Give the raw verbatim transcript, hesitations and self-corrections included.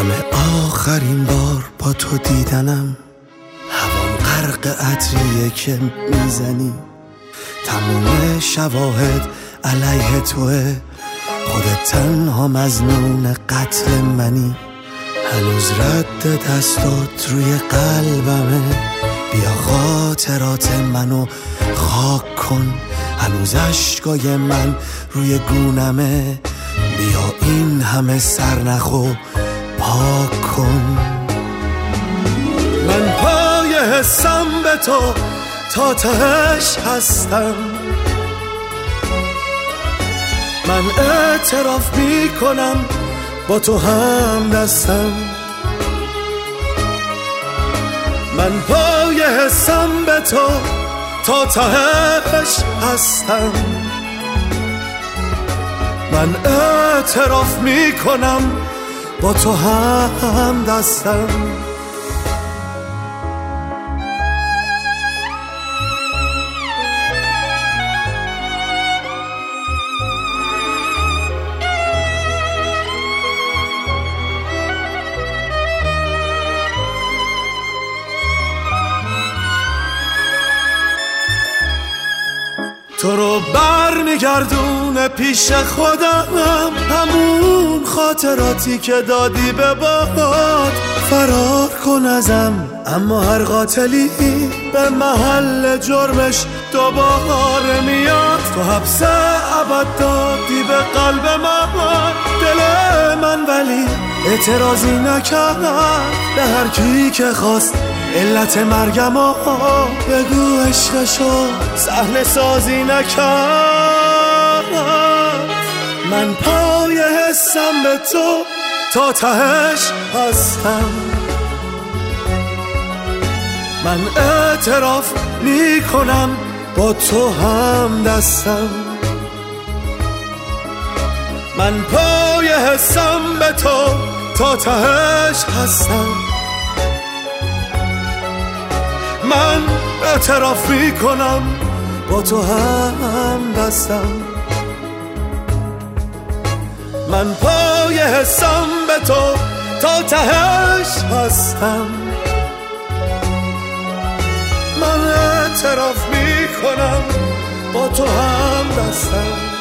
همه آخرین بار با تو دیدنم، هوام غرق عطریه که میزنی، تموم شواهد علیه توه، خودت تنها مظنون قتل منی، هنوز رد دستات روی قلبمه، بیا خاطرات منو خاک کن، هنوز عشقای من روی گونمه، بیا این همه سرنخو پاک کن. من پای حسم به تو تا تهش هستم، من اعتراف می کنم با تو هم دستم، من پای حسم به تو تا تهش هستم، من اعتراف می کنم با تو هم دستم. تو رو بر میگردونه پیش خودم، همون خاطراتی که دادی به باد، فرار کن ازم اما هر قاتلی به محل جرمش دوباره میاد، تو حبس ابد دادی به قلب من، دل من ولی اعتراضی نکرد، به هر کی که خواست علت مرگم و بگو عشقشو صحنه سازی نکرد. من پای حسم به تو تا تهش هستم، من اعتراف می کنم با تو هم دستم، من پای حسم به تو تا تهش هستم، من اعتراف می کنم با تو هم دستم، من پای حسم به تو تا تهش هستم، من اعتراف می کنم با تو هم دستم.